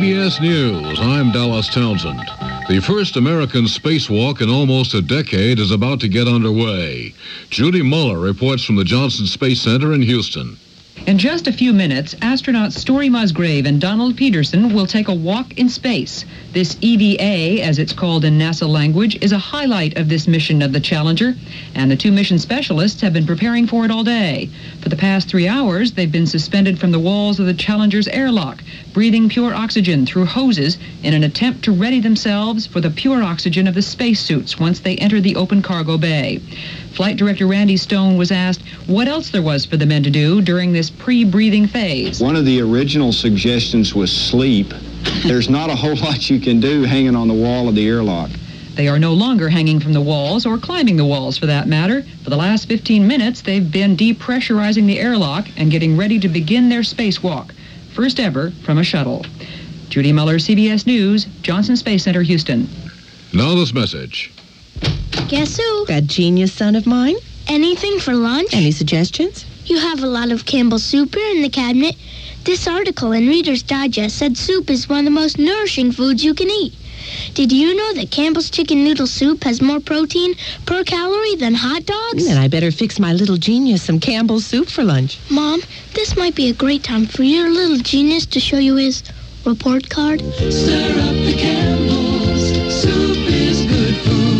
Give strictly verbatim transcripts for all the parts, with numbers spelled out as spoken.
B S News, I'm Dallas Townsend. The first American spacewalk in almost a decade is about to get underway. Judy Muller reports from the Johnson Space Center in Houston. In just a few minutes, astronauts Story Musgrave and Donald Peterson will take a walk in space. This E V A, as it's called in NASA language, is a highlight of this mission of the Challenger, and the two mission specialists have been preparing for it all day. For the past three hours, they've been suspended from the walls of the Challenger's airlock, breathing pure oxygen through hoses in an attempt to ready themselves for the pure oxygen of the spacesuits once they enter the open cargo bay. Flight Director Randy Stone was asked what else there was for the men to do during this pre-breathing phase. One of the original suggestions was sleep. There's not a whole lot you can do hanging on the wall of the airlock. They are no longer hanging from the walls or climbing the walls for that matter. For the last fifteen minutes, they've been depressurizing the airlock and getting ready to begin their spacewalk. First ever from a shuttle. Judy Muller, C B S News, Johnson Space Center, Houston. Now this message. Guess who? That genius son of mine? Anything for lunch? Any suggestions? You have a lot of Campbell's soup here in the cabinet. This article in Reader's Digest said soup is one of the most nourishing foods you can eat. Did you know that Campbell's chicken noodle soup has more protein per calorie than hot dogs? Then I better fix my little genius some Campbell's soup for lunch. Mom, this might be a great time for your little genius to show you his report card. Stir up the Campbell's. Soup is good food.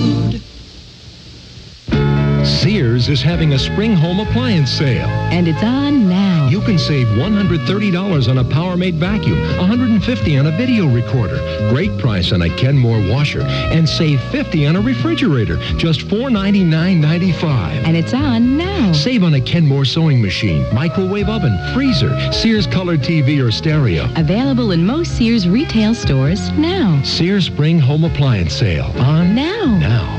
Sears is having a spring home appliance sale. And it's on now. You can save one hundred thirty dollars on a Powermate vacuum, one hundred fifty dollars on a video recorder, great price on a Kenmore washer, and save fifty dollars on a refrigerator, just four ninety-nine ninety-five. And it's on now. Save on a Kenmore sewing machine, microwave oven, freezer, Sears color T V or stereo. Available in most Sears retail stores now. Sears Spring Home Appliance Sale. On now. Now.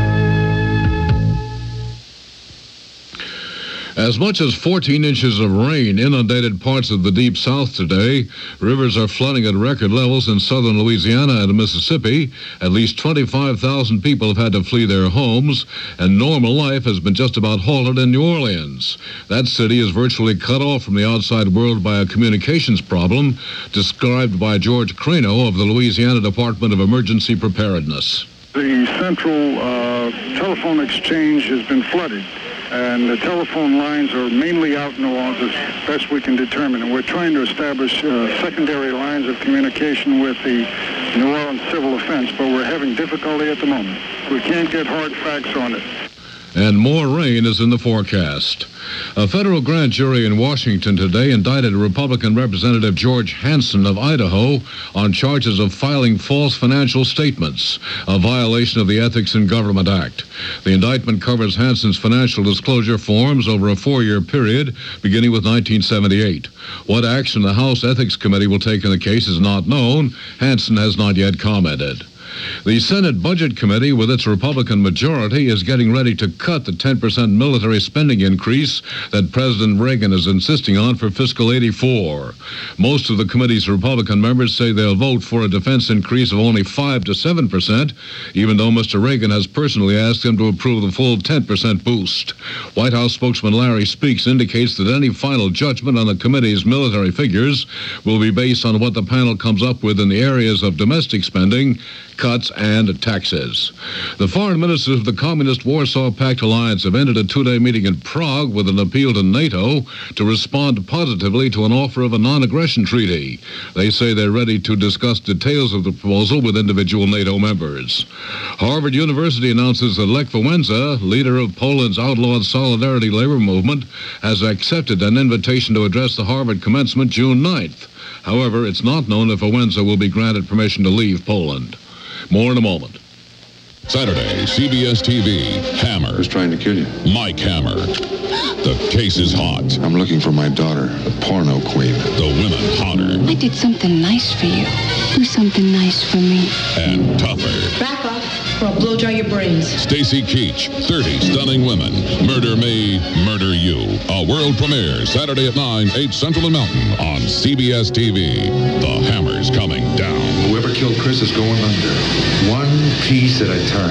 As much as fourteen inches of rain inundated parts of the Deep South today. Rivers are flooding at record levels in southern Louisiana and Mississippi. At least twenty-five thousand people have had to flee their homes, and normal life has been just about halted in New Orleans. That city is virtually cut off from the outside world by a communications problem described by George Crano of the Louisiana Department of Emergency Preparedness. The central uh, telephone exchange has been flooded, and the telephone lines are mainly out in New Orleans as best we can determine. And we're trying to establish uh, secondary lines of communication with the New Orleans civil offense, but we're having difficulty at the moment. We can't get hard facts on it. And more rain is in the forecast. A federal grand jury in Washington today indicted Republican Representative George Hansen of Idaho on charges of filing false financial statements, a violation of the Ethics in Government Act. The indictment covers Hansen's financial disclosure forms over a four-year period, beginning with nineteen seventy-eight. What action the House Ethics Committee will take in the case is not known. Hansen has not yet commented. The Senate Budget Committee, with its Republican majority, is getting ready to cut the ten percent military spending increase that President Reagan is insisting on for fiscal eighty-four. Most of the committee's Republican members say they'll vote for a defense increase of only five to seven percent, even though Mister Reagan has personally asked them to approve the full ten percent boost. White House spokesman Larry Speaks indicates that any final judgment on the committee's military figures will be based on what the panel comes up with in the areas of domestic spending, cuts, and taxes. The foreign ministers of the Communist Warsaw Pact alliance have ended a two-day meeting in Prague with an appeal to NATO to respond positively to an offer of a non-aggression treaty. They say they're ready to discuss details of the proposal with individual NATO members. Harvard University announces that Lech Wałęsa, leader of Poland's outlawed Solidarity labor movement, has accepted an invitation to address the Harvard commencement June ninth. However, it's not known if Wałęsa will be granted permission to leave Poland. More in a moment. Saturday, C B S T V, Hammer. Who's trying to kill you? Mike Hammer. The case is hot. I'm looking for my daughter, the porno queen. The women hotter. I did something nice for you. Do something nice for me. And tougher. Back up, or I'll blow dry your brains. Stacy Keach, thirty stunning women. Murder me, murder you. A world premiere, Saturday at nine, eight Central and Mountain on C B S T V. The Hammer's coming down. Whoever killed Chris is going under. One piece at a time.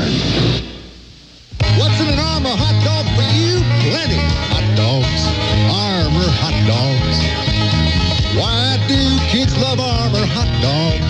What's in an Armour hot dog for you? Plenty. Hot dogs. Armour hot dogs. Why do kids love Armour hot dogs?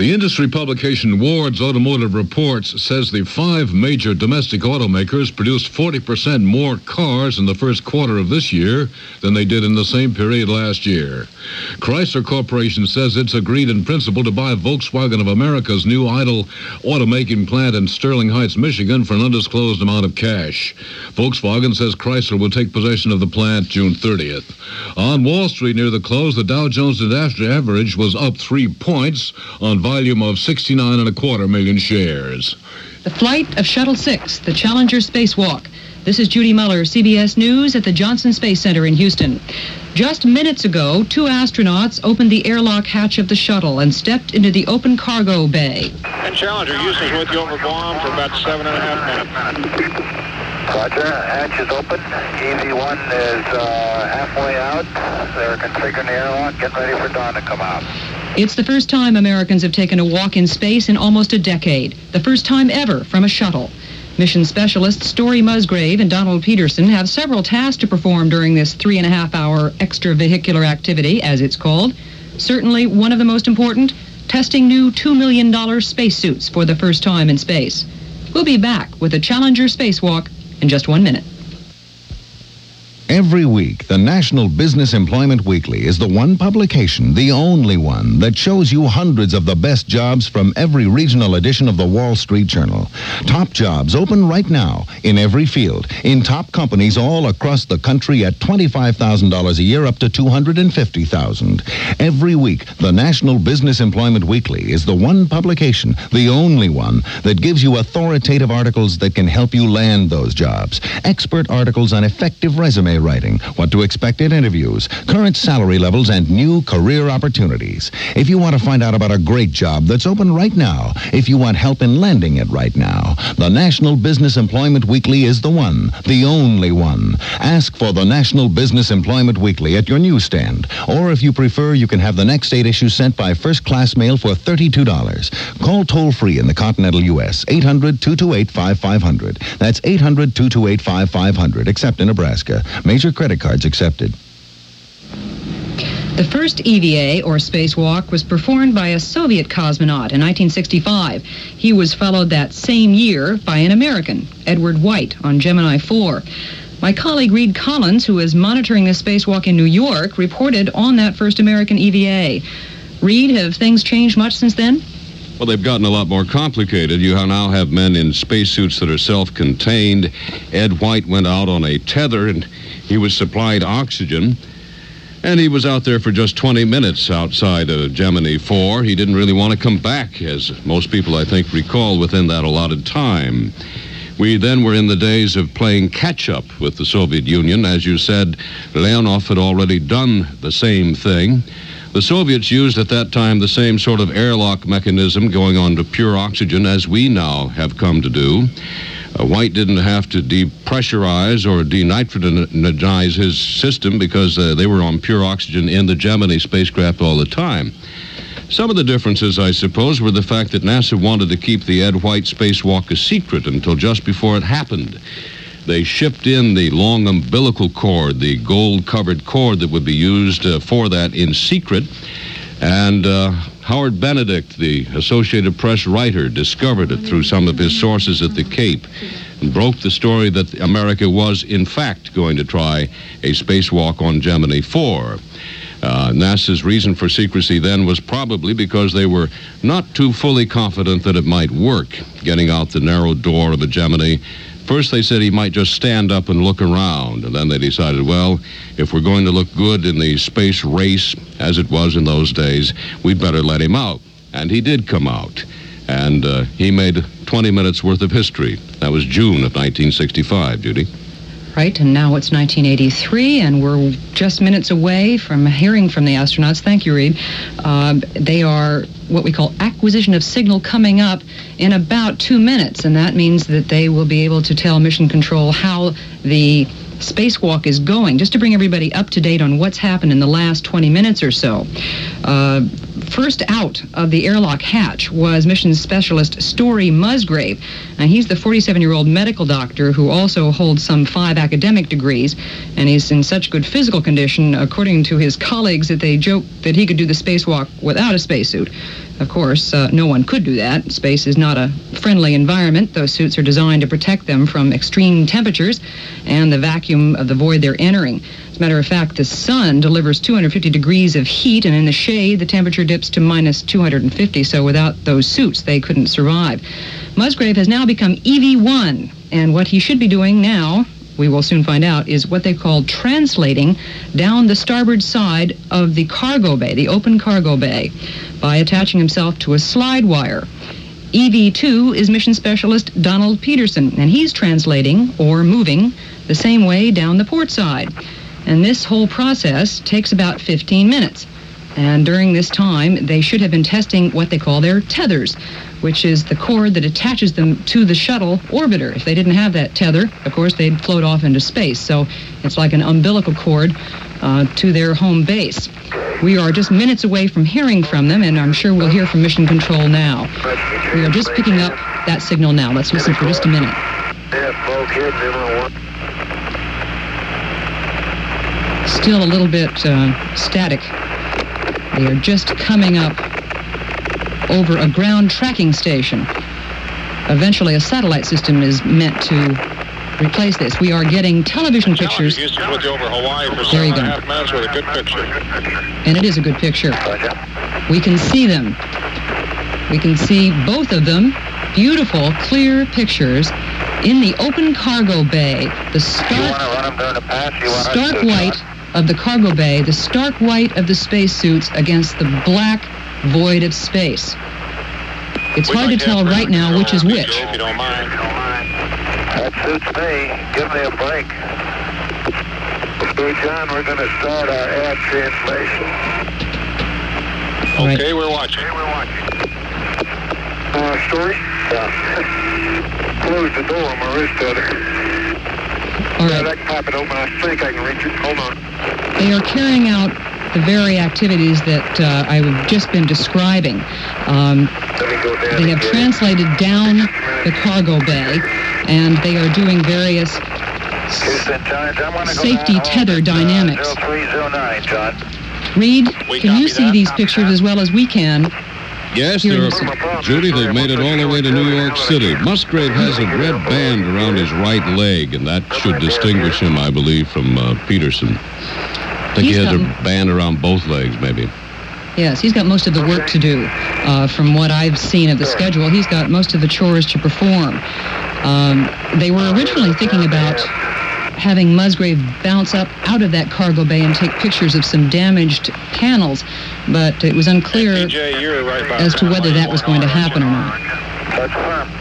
The industry publication Ward's Automotive Reports says the five major domestic automakers produced forty percent more cars in the first quarter of this year than they did in the same period last year. Chrysler Corporation says it's agreed in principle to buy Volkswagen of America's new idle automaking plant in Sterling Heights, Michigan for an undisclosed amount of cash. Volkswagen says Chrysler will take possession of the plant June thirtieth. On Wall Street near the close, the Dow Jones Industrial Average was up three points on volume of sixty-nine and a quarter million shares. The flight of Shuttle six, the Challenger spacewalk. This is Judy Muller, C B S News at the Johnson Space Center in Houston. Just minutes ago, two astronauts opened the airlock hatch of the shuttle and stepped into the open cargo bay. And Challenger, Houston's with you over Guam for about seven and a half minutes. Roger, hatch is open. E V one is uh, halfway out. They're configuring the airlock, getting ready for Dawn to come out. It's the first time Americans have taken a walk in space in almost a decade. The first time ever from a shuttle. Mission specialists Story Musgrave and Donald Peterson have several tasks to perform during this three and a half hour extravehicular activity, as it's called. Certainly one of the most important, testing new two million dollars spacesuits for the first time in space. We'll be back with a Challenger spacewalk in just one minute. Every week, the National Business Employment Weekly is the one publication, the only one, that shows you hundreds of the best jobs from every regional edition of the Wall Street Journal. Top jobs open right now in every field, in top companies all across the country at twenty-five thousand dollars a year up to two hundred fifty thousand dollars. Every week, the National Business Employment Weekly is the one publication, the only one, that gives you authoritative articles that can help you land those jobs. Expert articles on effective resume writing, what to expect at interviews, current salary levels, and new career opportunities. If you want to find out about a great job that's open right now, if you want help in landing it right now, the National Business Employment Weekly is the one, the only one. Ask for the National Business Employment Weekly at your newsstand, or if you prefer, you can have the next eight issues sent by first-class mail for thirty-two dollars. Call toll-free in the continental U S, eight hundred, two two eight, five five zero zero. That's eight hundred, two two eight, five five zero zero, except in Nebraska. Major credit cards accepted. The first E V A, or spacewalk, was performed by a Soviet cosmonaut in nineteen sixty-five. He was followed that same year by an American, Edward White, on Gemini four. My colleague Reed Collins, who is monitoring this spacewalk in New York, reported on that first American E V A. Reed, have things changed much since then? Well, they've gotten a lot more complicated. You now have men in spacesuits that are self-contained. Ed White went out on a tether, and he was supplied oxygen. And he was out there for just twenty minutes outside of Gemini four. He didn't really want to come back, as most people, I think, recall, within that allotted time. We then were in the days of playing catch-up with the Soviet Union. As you said, Leonov had already done the same thing. The Soviets used at that time the same sort of airlock mechanism going on to pure oxygen as we now have come to do. Uh, White didn't have to depressurize or denitrogenise his system because uh, they were on pure oxygen in the Gemini spacecraft all the time. Some of the differences, I suppose, were the fact that NASA wanted to keep the Ed White spacewalk a secret until just before it happened. They shipped in the long umbilical cord, the gold-covered cord that would be used uh, for that in secret. And uh, Howard Benedict, the Associated Press writer, discovered it through some of his sources at the Cape and broke the story that America was, in fact, going to try a spacewalk on Gemini four. Uh, NASA's reason for secrecy then was probably because they were not too fully confident that it might work, getting out the narrow door of a Gemini. First, they said he might just stand up and look around, and then they decided, well, if we're going to look good in the space race, as it was in those days, we'd better let him out. And he did come out, and uh, he made twenty minutes worth of history. That was June of nineteen sixty-five, Judy. Right, and now it's nineteen eighty-three, and we're just minutes away from hearing from the astronauts. Thank you, Reed. Uh, they are what we call acquisition of signal coming up in about two minutes, and that means that they will be able to tell Mission Control how the spacewalk is going, just to bring everybody up to date on what's happened in the last twenty minutes or so. Uh, first out of the airlock hatch was mission specialist Story Musgrave, and he's the forty-seven-year-old medical doctor who also holds some five academic degrees, and he's in such good physical condition, according to his colleagues, that they joke that he could do the spacewalk without a spacesuit. Of course, uh, no one could do that. Space is not a friendly environment. Those suits are designed to protect them from extreme temperatures and the vacuum of the void they're entering. As a matter of fact, the sun delivers two hundred fifty degrees of heat, and in the shade, the temperature dips to minus two hundred fifty, so without those suits, they couldn't survive. Musgrave has now become E V one, and what he should be doing now, we will soon find out, is what they call translating down the starboard side of the cargo bay, the open cargo bay, by attaching himself to a slide wire. E V two is mission specialist Donald Peterson, and he's translating, or moving, the same way down the port side. And this whole process takes about fifteen minutes. And during this time, they should have been testing what they call their tethers, which is the cord that attaches them to the shuttle orbiter. If they didn't have that tether, of course, they'd float off into space. So it's like an umbilical cord uh, to their home base. We are just minutes away from hearing from them, and I'm sure we'll hear from Mission Control now. We are just picking up that signal now. Let's listen for just a minute. Still a little bit uh, static. They are just coming up over a ground tracking station. Eventually, a satellite system is meant to replace this. We are getting television pictures. Houston with you over Hawaii for There seven you and a go. half minutes with a good picture. And it is a good picture. We can see them. We can see both of them. Beautiful, clear pictures in the open cargo bay. The stark, stark white of the cargo bay, the stark white of the spacesuits against the black void of space. It's hard to tell right now which is which. If you don't mind. That suits me. Give me a break. So, John, we're going to start our ad translation. Right. Okay, we're watching. We're watching. Uh, story? Yeah. Close the door on my wrist tether. All Yeah, right. that can pop it open. I think I can reach it. Hold on. They are carrying out the very activities that uh, I've just been describing. Um, Let me go down. they have again. translated down the cargo bay, and they are doing various Houston, Giants, I'm gonna go safety down tether home at, dynamics. Uh, zero three zero nine, John. Reed, We can you copy see that. these pictures as well as we can? Yes, Here they're, is- Judy, they've made it all the way to New York City. Musgrave has a red band around his right leg, and that should distinguish him, I believe, from uh, Peterson. I think He's he has a got- band around both legs, maybe. Yes, he's got most of the work to do. Uh, from what I've seen of the schedule, he's got most of the chores to perform. Um, they were originally thinking about having Musgrave bounce up out of that cargo bay and take pictures of some damaged panels, but it was unclear P J, you're right about as to whether that was going to happen or not. That's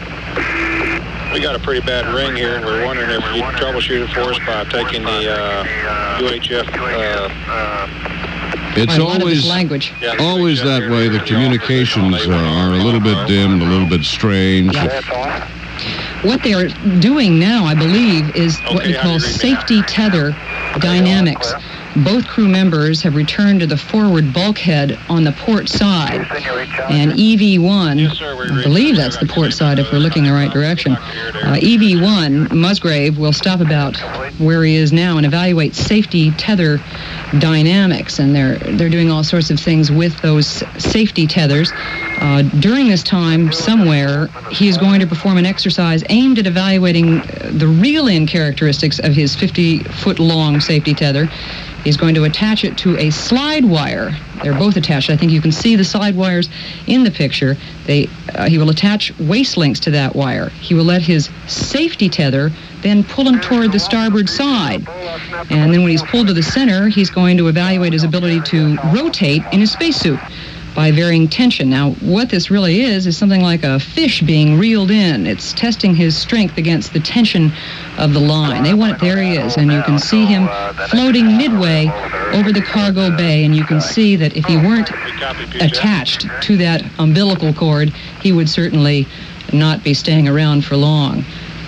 firm. We got a pretty bad ring here, and we're wondering if you can troubleshoot it for us by taking the uh, U H F. Uh, It's Right, a lot of always this language. always that way. The communications uh, are a little bit dimmed, a little bit strange. That's off. What they are doing now, I believe, is what Okay, we how call do you read me safety tether dynamics. Both crew members have returned to the forward bulkhead on the port side. Houston, you reach out. And E V one, Yes, sir, we I read believe that. that's the port side if we're looking the right direction. Uh, E V one, Musgrave, will stop about where he is now and evaluate safety tether dynamics. And they're they're doing all sorts of things with those safety tethers. Uh, during this time, somewhere, he is going to perform an exercise aimed at evaluating uh, the reel-in characteristics of his fifty-foot-long safety tether. He's going to attach it to a slide wire. They're both attached. I think you can see the slide wires in the picture. They, uh, he will attach waist links to that wire. He will let his safety tether then pull him toward the starboard side. And then when he's pulled to the center, he's going to evaluate his ability to rotate in his spacesuit by varying tension. Now, what this really is, is something like a fish being reeled in. It's testing his strength against the tension of the line. They want it, there he is, and you can see him floating midway over the cargo bay, and you can see that if he weren't attached to that umbilical cord, he would certainly not be staying around for long.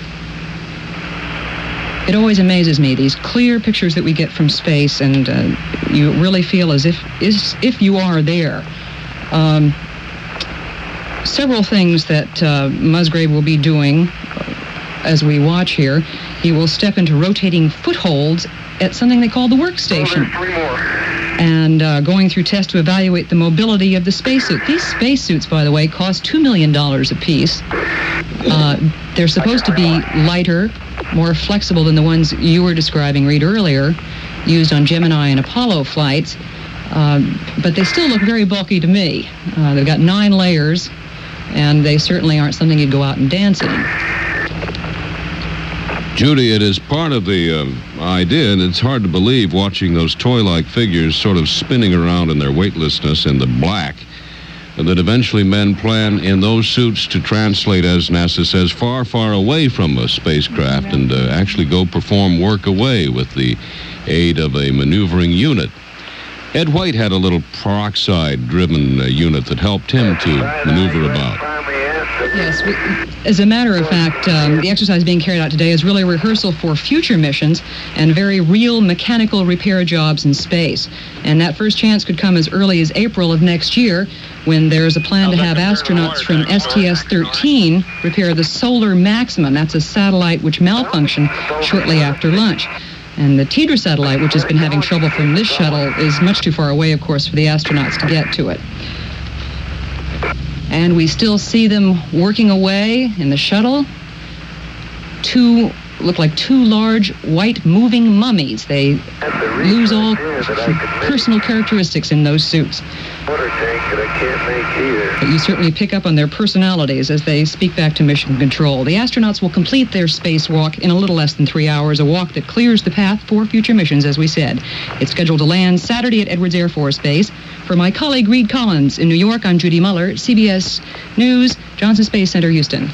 It always amazes me, these clear pictures that we get from space, and uh, you really feel as if, as if you are there. Um, several things that uh, Musgrave will be doing as we watch here. He will step into rotating footholds at something they call the workstation. Three more. and uh, going through tests to evaluate the mobility of the spacesuit. These spacesuits, by the way, cost two million dollars apiece. Uh, they're supposed to be lighter, more flexible than the ones you were describing, Reed, earlier, used on Gemini and Apollo flights. Um, but they still look very bulky to me. Uh, they've got nine layers, and they certainly aren't something you'd go out and dance in. Judy, it is part of the uh, idea, and it's hard to believe watching those toy-like figures sort of spinning around in their weightlessness in the black, that eventually men plan in those suits to translate, as NASA says, far, far away from a spacecraft and uh, actually go perform work away with the aid of a maneuvering unit. Ed White had a little peroxide-driven uh, unit that helped him to maneuver about. Yes, we, as a matter of fact, um, the exercise being carried out today is really a rehearsal for future missions and very real mechanical repair jobs in space. And that first chance could come as early as April of next year, when there's a plan to have astronauts from S T S thirteen repair the Solar Maximum. That's a satellite which malfunctioned shortly after lunch. And the Tedrah satellite, which has been having trouble from this shuttle, is much too far away, of course, for the astronauts to get to it. And we still see them working away in the shuttle. Two look like two large white moving mummies. They lose all personal characteristics in those suits. But you certainly pick up on their personalities as they speak back to mission control. The astronauts will complete their spacewalk in a little less than three hours, a walk that clears the path for future missions, as we said. It's scheduled to land Saturday at Edwards Air Force Base. For my colleague Reed Collins in New York, I'm Judy Muller, C B S News, Johnson Space Center, Houston.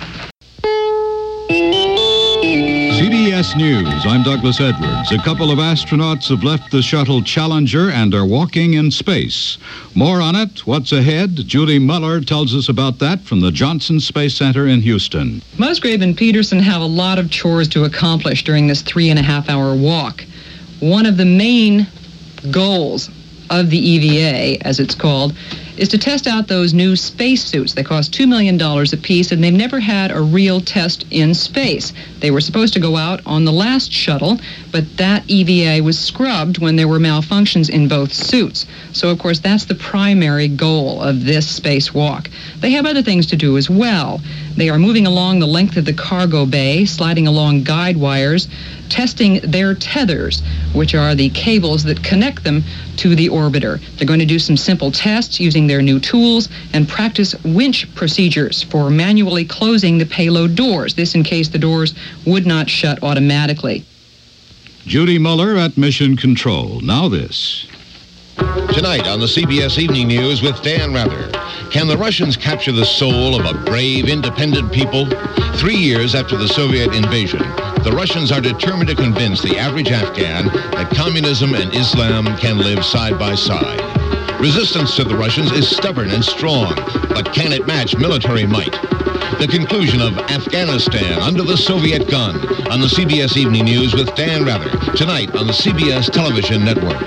C B S News, I'm Douglas Edwards. A couple of astronauts have left the shuttle Challenger and are walking in space. More on it, what's ahead? Judy Muller tells us about that from the Johnson Space Center in Houston. Musgrave and Peterson have a lot of chores to accomplish during this three and a half hour walk. One of the main goals of the E V A, as it's called, is to test out those new spacesuits. They cost two million dollars apiece, and they've never had a real test in space. They were supposed to go out on the last shuttle, but that E V A was scrubbed when there were malfunctions in both suits. So, of course, that's the primary goal of this spacewalk. They have other things to do as well. They are moving along the length of the cargo bay, sliding along guide wires, testing their tethers, which are the cables that connect them to the orbiter. They're going to do some simple tests using their new tools and practice winch procedures for manually closing the payload doors. This in case the doors would not shut automatically. Judy Muller at Mission Control. Now this. Tonight on the C B S Evening News with Dan Rather. Can the Russians capture the soul of a brave, independent people? Three years after the Soviet invasion, the Russians are determined to convince the average Afghan that communism and Islam can live side by side. Resistance to the Russians is stubborn and strong, but can it match military might? The conclusion of Afghanistan under the Soviet gun on the C B S Evening News with Dan Rather. Tonight on the C B S Television Network.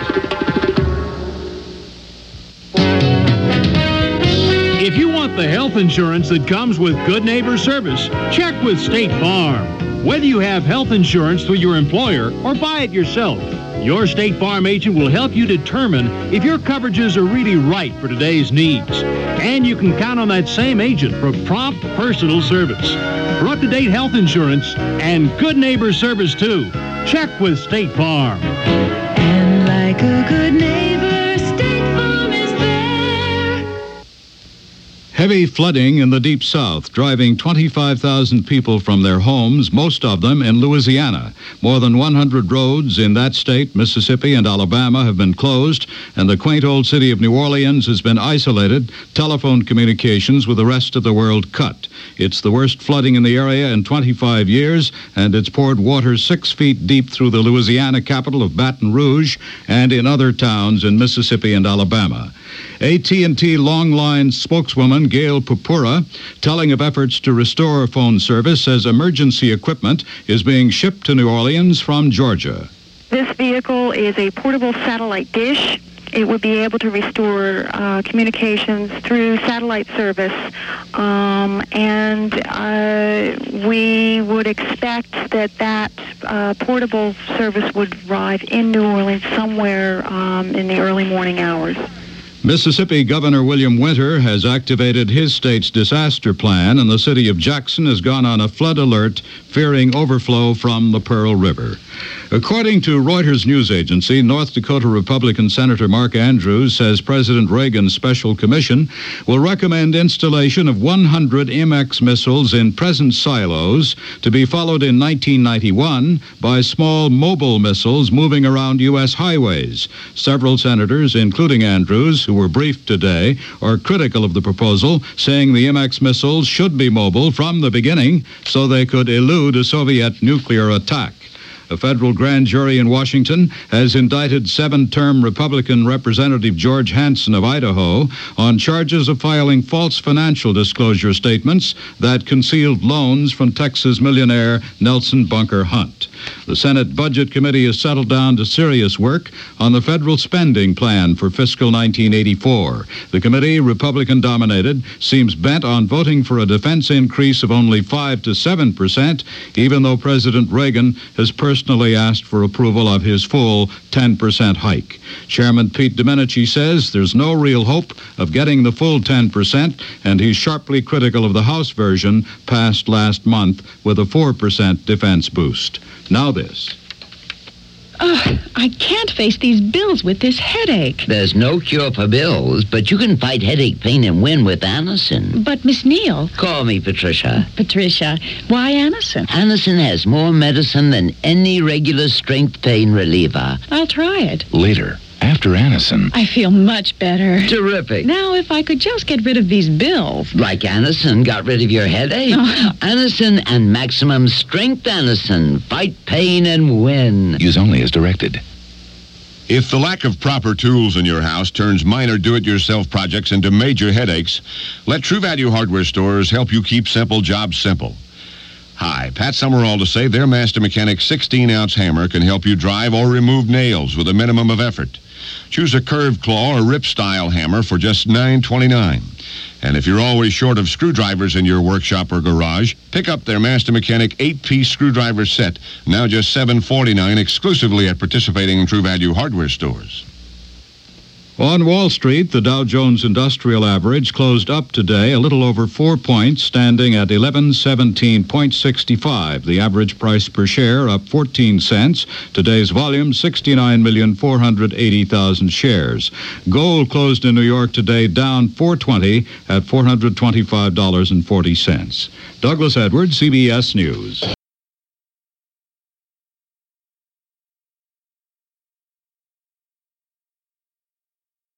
If you want the health insurance that comes with Good Neighbor service, check with State Farm. Whether you have health insurance through your employer or buy it yourself, your State Farm agent will help you determine if your coverages are really right for today's needs. And you can count on that same agent for prompt personal service. For up-to-date health insurance and Good Neighbor service, too, check with State Farm. And like a good neighbor, State Farm is there. Heavy flooding in the Deep South, driving twenty-five thousand people from their homes, most of them in Louisiana. More than one hundred roads in that state, Mississippi and Alabama, have been closed, and the quaint old city of New Orleans has been isolated, telephone communications with the rest of the world cut. It's the worst flooding in the area in twenty-five years, and it's poured water six feet deep through the Louisiana capital of Baton Rouge and in other towns in Mississippi and Alabama. A T and T Longline spokeswoman Gail Pupura, telling of efforts to restore phone service, says emergency equipment is being shipped to New Orleans from Georgia. This vehicle is a portable satellite dish. It would be able to restore uh, communications through satellite service, um, and uh, we would expect that that uh, portable service would arrive in New Orleans somewhere um, in the early morning hours. Mississippi Governor William Winter has activated his state's disaster plan, and the city of Jackson has gone on a flood alert, fearing overflow from the Pearl River. According to Reuters news agency, North Dakota Republican Senator Mark Andrews says President Reagan's special commission will recommend installation of one hundred M X missiles in present silos to be followed in nineteen ninety-one by small mobile missiles moving around U S highways. Several senators, including Andrews, who were briefed today, are critical of the proposal, saying the M X missiles should be mobile from the beginning so they could elude a Soviet nuclear attack. A federal grand jury in Washington has indicted seven-term Republican Representative George Hansen of Idaho on charges of filing false financial disclosure statements that concealed loans from Texas millionaire Nelson Bunker Hunt. The Senate Budget Committee has settled down to serious work on the federal spending plan for fiscal nineteen eighty-four. The committee, Republican-dominated, seems bent on voting for a defense increase of only five to seven percent, even though President Reagan has personally personally asked for approval of his full ten percent hike. Chairman Pete Domenici says there's no real hope of getting the full ten percent, and he's sharply critical of the House version passed last month with a four percent defense boost. Now this. Ugh, I can't face these bills with this headache. There's no cure for bills, but you can fight headache pain and win with Anacin. But, Miss Neal... Call me Patricia. Patricia, why Anacin? Anacin has more medicine than any regular strength pain reliever. I'll try it. Later, after Anacin. I feel much better. Terrific. Now, if I could just get rid of these bills. Like Anacin got rid of your headache? Oh. Anacin and Maximum Strength Anacin. Fight pain and win. Use only as directed. If the lack of proper tools in your house turns minor do-it-yourself projects into major headaches, let True Value Hardware stores help you keep simple jobs simple. Hi, Pat Summerall to say their Master Mechanic sixteen-ounce hammer can help you drive or remove nails with a minimum of effort. Choose a curved claw or rip-style hammer for just nine twenty-nine. And if you're always short of screwdrivers in your workshop or garage, pick up their Master Mechanic eight-piece screwdriver set, now just seven forty-nine, exclusively at participating True Value Hardware stores. On Wall Street, the Dow Jones Industrial Average closed up today a little over four points, standing at eleven seventeen sixty-five. The average price per share up fourteen cents. Today's volume, sixty-nine million four hundred eighty thousand shares. Gold closed in New York today down four twenty at four hundred twenty-five dollars and forty cents. Douglas Edwards, C B S News.